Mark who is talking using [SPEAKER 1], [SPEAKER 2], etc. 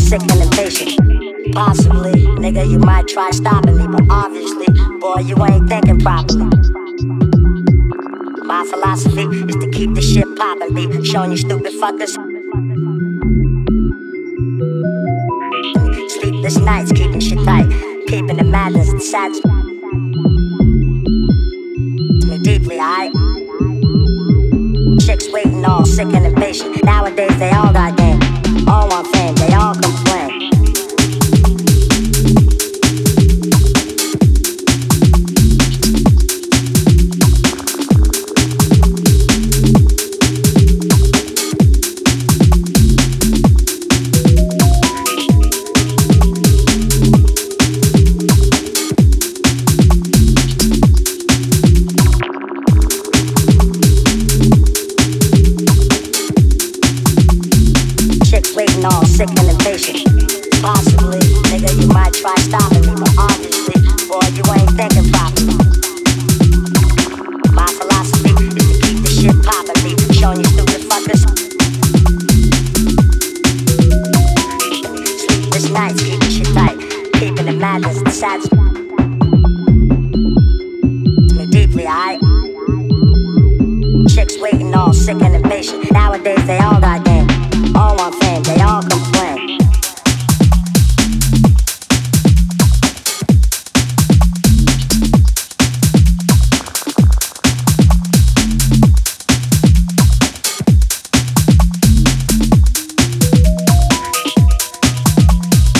[SPEAKER 1] sick and impatient. Possibly, nigga, you might try stopping me, but obviously, boy, you ain't thinking properly. My philosophy is to keep the shit poppin', be showing you stupid fuckers. Sleepless nights, keeping shit tight, keeping the madness and sadness me deeply, aight? Chicks waiting all sick and impatient. Nowadays they all got game, all want fame, they all complain. All sick and impatient. Possibly, nigga, you might try stopping me, but obviously, boy, you ain't thinking properly. My philosophy is to keep the shit poppin', be showing you